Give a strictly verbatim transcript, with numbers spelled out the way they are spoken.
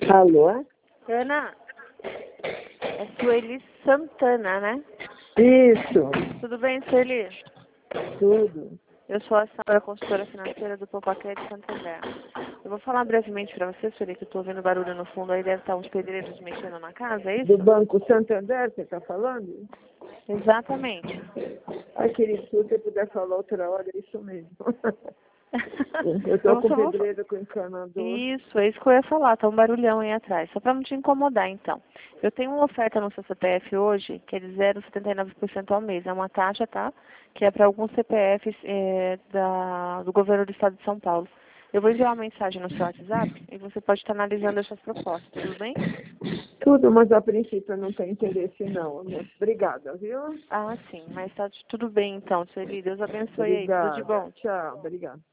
Alô? Ana, é Sueli Santana, né? Isso, Tudo bem, Sueli? tudo. Eu sou a Sandra, consultora financeira do Popaqué de Santander. Eu vou falar brevemente para você, Sueli, que eu estou ouvindo barulho no fundo, aí deve estar uns pedreiros mexendo na casa, é Do isso? Banco Santander, você está falando? Exatamente. Ai, querido, se você puder falar outra hora, é isso mesmo. Eu estou Eu com só vou... pedreiro, com encanador. Isso, é isso que eu ia falar, tá um barulhão aí atrás, só para não te incomodar, então. Eu tenho uma oferta no seu C P F hoje, que é de zero vírgula setenta e nove por cento ao mês. É uma taxa, tá? Que é para alguns C P Fs é, da, do governo do estado de São Paulo. Eu vou enviar uma mensagem no seu WhatsApp e você pode estar analisando essas propostas, tudo bem? Tudo, mas a princípio eu não tenho interesse não. Né? Obrigada, viu? Ah, sim, mas tá tudo bem então, Sueli. Deus abençoe aí, tudo de Obrigada. bom. Tchau, obrigada.